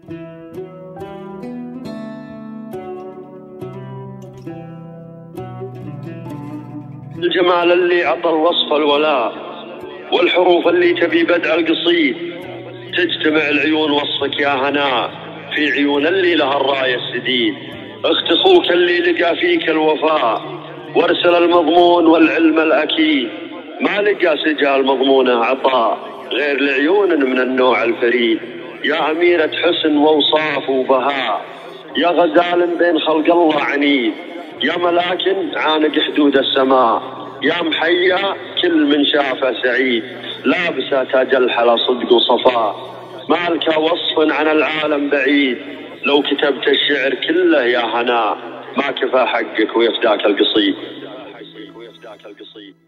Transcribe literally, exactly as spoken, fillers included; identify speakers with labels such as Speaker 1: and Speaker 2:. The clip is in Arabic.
Speaker 1: الجمال اللي عطى الوصف الولاء، والحروف اللي تبي بدع القصيد، تجتمع العيون وصفك يا هناء في عيون اللي لها الراية السديد. اخت اخوك اللي لقى فيك الوفاء وارسل المضمون والعلم الأكيد، ما لقى سجال مضمونه عطاء غير لعيون من النوع الفريد. يا أميرة حسن ووصاف وبهاء، يا غزال بين خلق الله عنيد، يا ملاكن عانق حدود السماء، يا محيا كل من شافه سعيد. لابسة تاج الحلا صدق وصفاء، مالك وصف عن العالم بعيد، لو كتبت الشعر كله يا هناء ما كفى حقك ويفداك القصيد.